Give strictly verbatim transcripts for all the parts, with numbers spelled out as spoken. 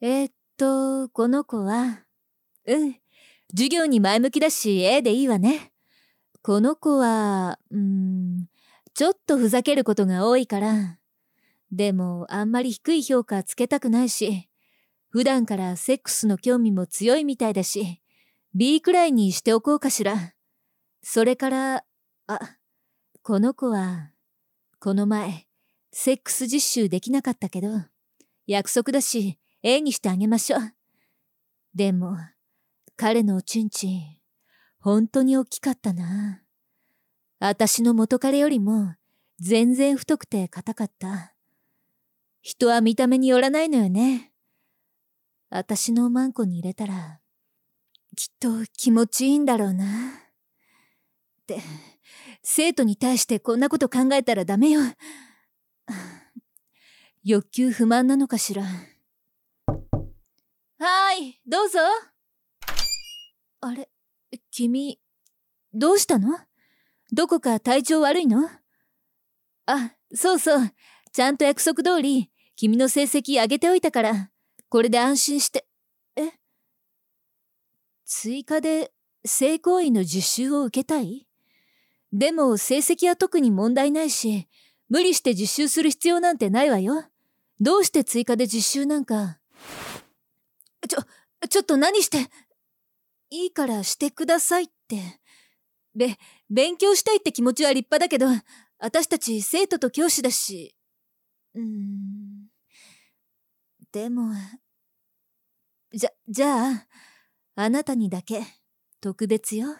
えーっと、この子は、うん、授業に前向きだし、A でいいわね。この子は、うーん、ちょっとふざけることが多いから。でも、あんまり低い評価つけたくないし、普段からセックスの興味も強いみたいだし、B くらいにしておこうかしら。それから、あ、この子は、この前、セックス実習できなかったけど、約束だし、A にしてあげましょう。でも、彼のおちんちん、本当に大きかったな。私の元彼よりも、全然太くて硬かった。人は見た目によらないのよね。私のマンコに入れたら、きっと気持ちいいんだろうな。って、生徒に対してこんなこと考えたらダメよ。欲求不満なのかしら。はーい、どうぞ。あれ、君、どうしたの？どこか体調悪いの？あ、そうそう。ちゃんと約束通り、君の成績上げておいたから、これで安心して。え？追加で性行為の実習を受けたい？でも成績は特に問題ないし、無理して実習する必要なんてないわよ。どうして追加で実習なんか。ちょ、ちょっと何して。いいからしてくださいって。べ、勉強したいって気持ちは立派だけど、私たち生徒と教師だし。うーん。でも、じゃ、じゃあ、あなたにだけ、特別よ。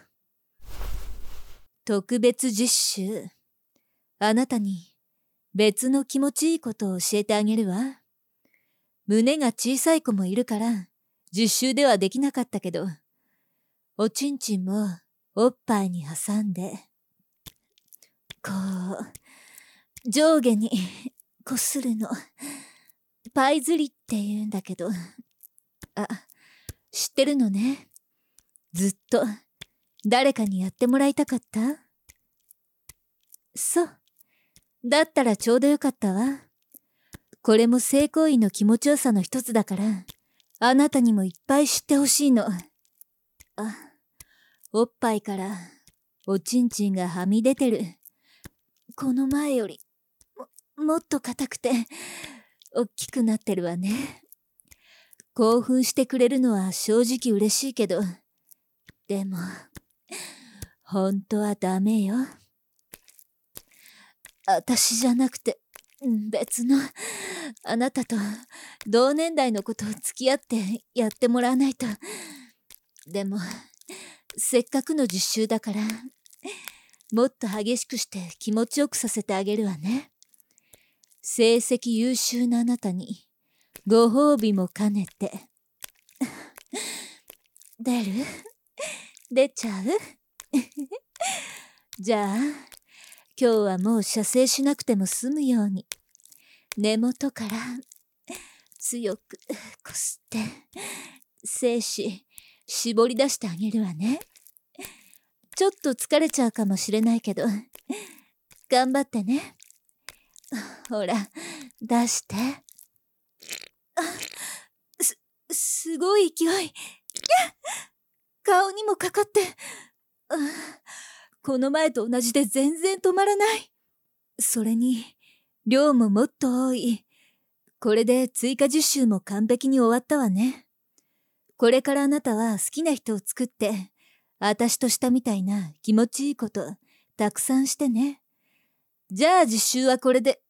特別実習。あなたに、別の気持ちいいことを教えてあげるわ。胸が小さい子もいるから、実習ではできなかったけど、おちんちんもおっぱいに挟んで、こう、上下にこするの。パイズリって言うんだけど。あ、知ってるのね。ずっと、誰かにやってもらいたかった？そう。だったらちょうどよかったわ。これも性行為の気持ちよさの一つだから、あなたにもいっぱい知ってほしいの。あ、おっぱいから、おちんちんがはみ出てる。この前より、も、もっと硬くて、おっきくなってるわね。興奮してくれるのは正直嬉しいけど、でも、本当はダメよ。私じゃなくて、別の、あなたと同年代の子と付き合ってやってもらわないと。でも、せっかくの実習だから、もっと激しくして気持ちよくさせてあげるわね。成績優秀なあなたに、ご褒美も兼ねて。出る？出ちゃう？じゃあ、今日はもう射精しなくても済むように、根元から強くこすって、精子絞り出してあげるわね。ちょっと疲れちゃうかもしれないけど、頑張ってね。ほら、出して。あ、す、すごい勢い。顔にもかかって。この前と同じで全然止まらない。それに、量ももっと多い。これで追加実習も完璧に終わったわね。これからあなたは好きな人を作って、私としたみたいな気持ちいいこと、たくさんしてね。じゃあ実習はこれで。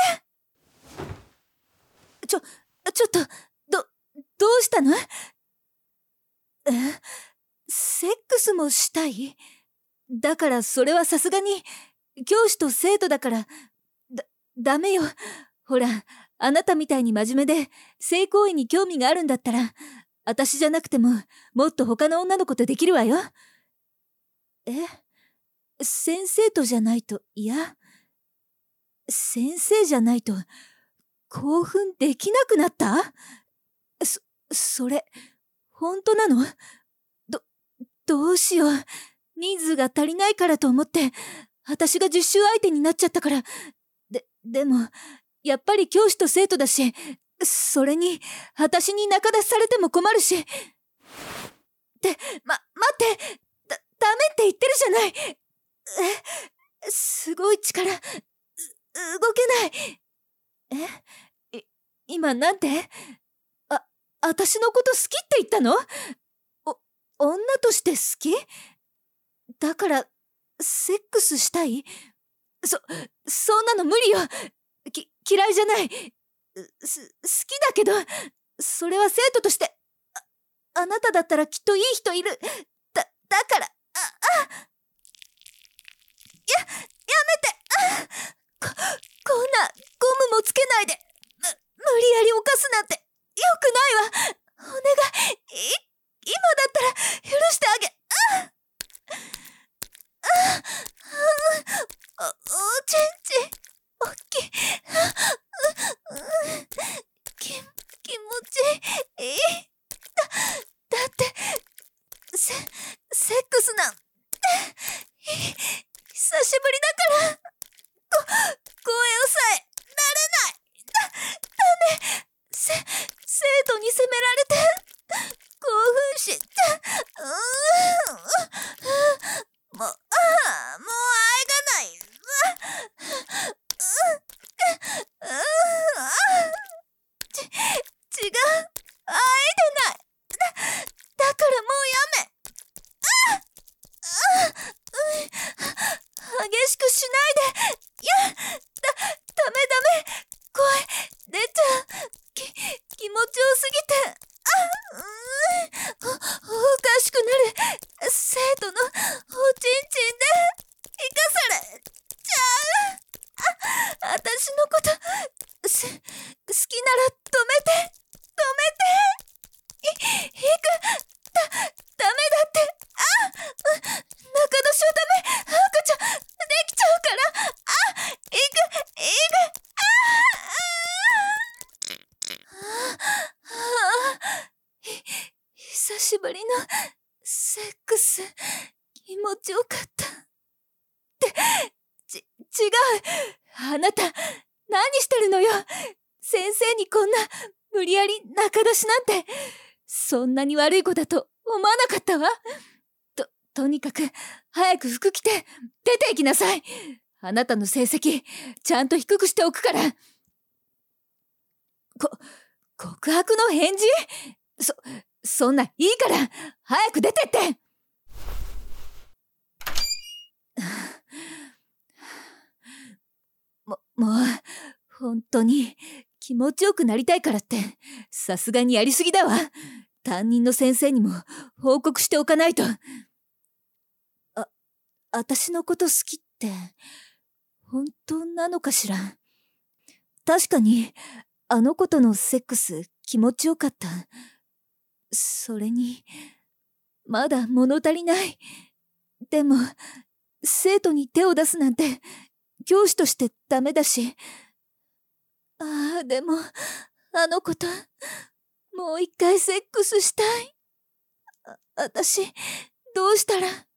ちょ、ちょっと、ど、どうしたの？え、セックスもしたい？だからそれはさすがに、教師と生徒だから、だ、ダメよ。ほら、あなたみたいに真面目で、性行為に興味があるんだったら、私じゃなくても、もっと他の女の子とできるわよ。え？先生とじゃないと嫌？先生じゃないと、興奮できなくなった？そ、それ、本当なの？ど、どうしよう。人数が足りないからと思って、私が実習相手になっちゃったから。で、でも、やっぱり教師と生徒だし、 それに、私に仲出しされても困るし。って、ま、待って、だ、ダメって言ってるじゃない。え、すごい力、う、動けない。え、い、今なんて？あ、私のこと好きって言ったの？お、女として好き？だから、セックスしたい？そ、そんなの無理よ。き、嫌いじゃない。す、好きだけど、それは生徒として、あ、あなただったらきっといい人いる。だ、だから、あ、あ、や、やめて、あ、こ、こんなゴムもつけないで、む、無理やり犯すなんて、よくないわ。お願い、い、今だったら許してあげ、あ、あ、あ、お、おちんちん、おっきい、き、気持ちいい。だ、だって、セ、セックスなんて、久しぶりだから、こ、声をさえ、慣れない。だ、ダメ。せ、生徒に責められて、興奮して、うーん、もう、ああ、もう愛がない。う、う、う、ち、違う。愛でない。だ、だからもうやめ。ああ、う、激しくしないで。いや、だ、ダメダメ。声、出ちゃう。き、気持ちよすぎて。あ、うーん、お、おかしくなる。生徒のおちんちんで、生かされちゃう。あ、私のこと、す、好きなら止めて、止めて。い、行く。だ、ダメだって。あ、う、中出しはダメ。赤ちゃん、できちゃうから。あ、行く、行く。ああ、ああ、ひ、久しぶりのセックス、気持ちよかった。って、ち、違う。あなた、何してるのよ。先生にこんな、無理やり仲出しなんて、そんなに悪い子だと思わなかったわ。と、とにかく、早く服着て、出て行きなさい。あなたの成績、ちゃんと低くしておくから。こ、告白の返事？そ、そんないいから、早く出てって。も、もう、本当に、気持ちよくなりたいからって、さすがにやりすぎだわ。担任の先生にも報告しておかないと。あ、私のこと好きって、本当なのかしら。確かに、あの子とのセックス気持ちよかった。それに、まだ物足りない。でも、生徒に手を出すなんて、教師としてダメだし。ああ、でも、あの子と、もう一回セックスしたい。あ、私、どうしたら。